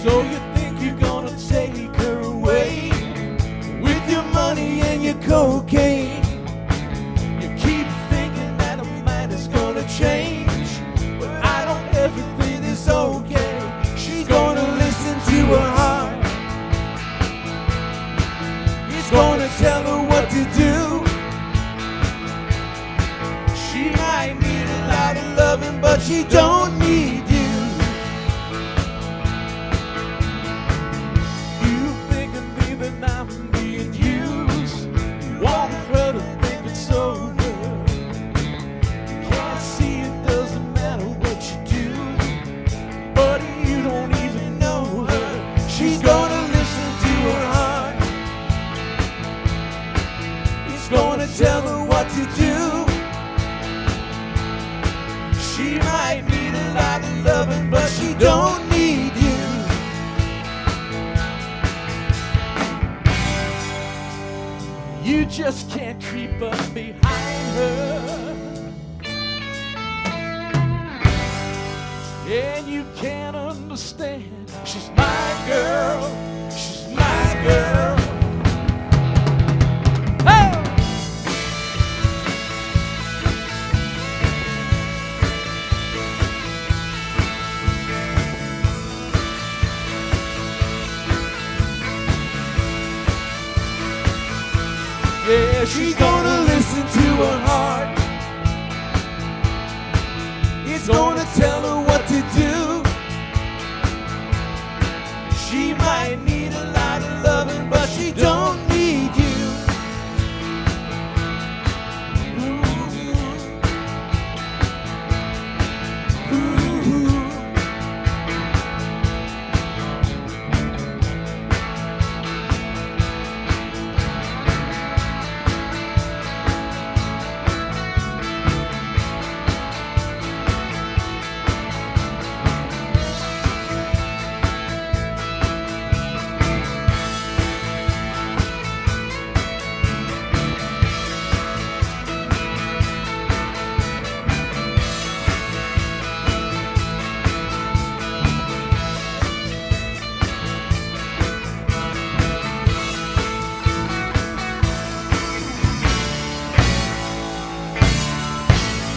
So you think you're gonna take her away with your money and your cocaine. You keep thinking that a man is gonna change, but I don't ever think it's okay. She's gonna listen to her heart. He's gonna tell her what to do. She might need a lot of loving, but she don't need you. I'm being used. You want her to think it's over. You can't see it doesn't matter what you do, but you don't even know her. She's gonna listen to her heart. He's gonna tell her what to do. She might need a lot of loving, but she don't need you. You just can't creep up behind her, and you can't understand. She's my girl, she's my girl. Hey! Yeah, she's gonna listen to her heart. It's gonna tell her what to do. She might need a lot of loving, but she don't need you.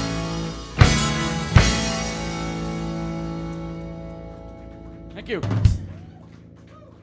Thank you.